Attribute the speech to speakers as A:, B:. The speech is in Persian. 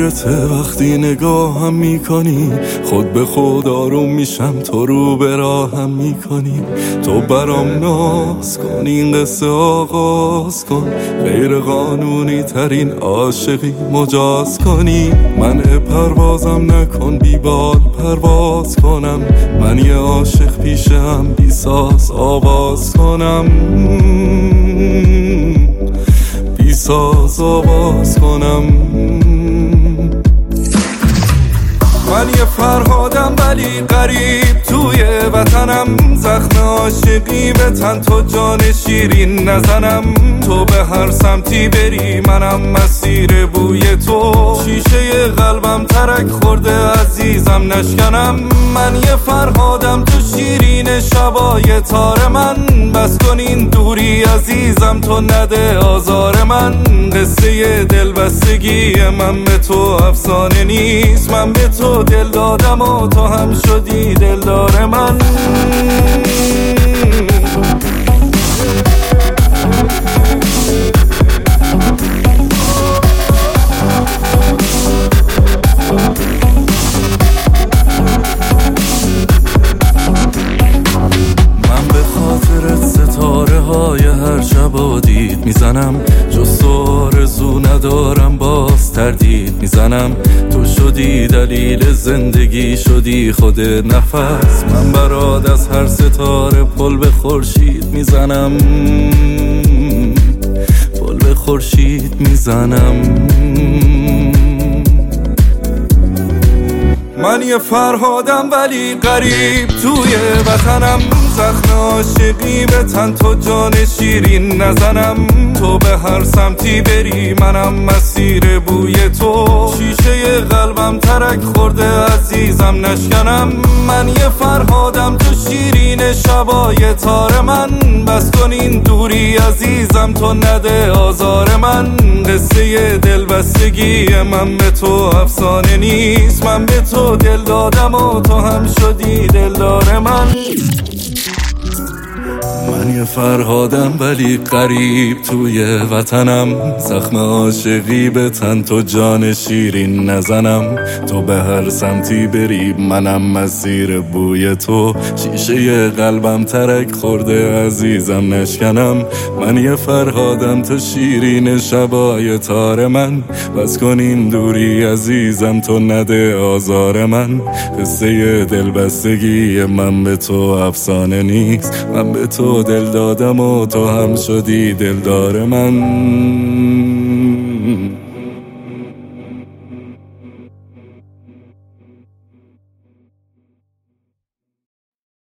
A: اسیرته وقتی نگاهم میکنی، خود به خود آروم میشم تو رو به راهم میکنی. تو برام ناز کن این قصه آغاز کن، غیر قانونی ترین عاشقی مجاز کنی. من پروازم نکن بی بال پرواز کنم، من یه عاشق پیشم بی ساز آواز کنم، بی ساز آواز کنم. من یه فرهادم ولی غریب توی وطنم، زخم عاشقی به تن تو جان شیرین نزنم. تو به هر سمتی بری منم مسیر بوی تو، شیشه قلبم ترک خورده عزیزم نشکنم. من یه فرهادم تو شیرین شبای تار من، بس کن این دوری عزیزم تو نده آزار من. قصه دلبستگی من به تو افسانه نیست، من به تو دل دادم و تو هم شدی دلدار من. ستاره های هر شب آدید میزنم، جز تو آرزو ندارم باز تردید میزنم. تو شدی دلیل زندگی، شدی خود نفس، من برات از هر ستاره پل به خورشید میزنم، پل به خورشید میزنم. من یه فرهادم ولی غریب توی وطنم، زخم عاشقی به تن تو جان شیرین نزنم. تو به هر سمتی بری منم مسیر بوی تو، شیشه قلبم ترک خورده عزیزم نشکنم. من یه فرهادم تو شیرین شبای تار من، بس کن این دوری عزیزم تو نده آزار من. قصه دلبستگی من به تو افسانه نیست، من به تو دل دادم و تو هم شدی دلدار من. من یه فرهادم ولی غریب توی وطنم، زخم عاشقی به تن تو جان شیرین نزنم. تو به هر سمتی بری منم مسیر بوی تو، شیشه قلبم ترک خورده عزیزم نشکنم. من یه فرهادم تو شیرین شبای تار من، بس کن این دوری عزیزم تو نده آزار من. قصه دلبستگی من به تو افسانه نیست، من به تو دل دادم و تو هم شدی دلدار من.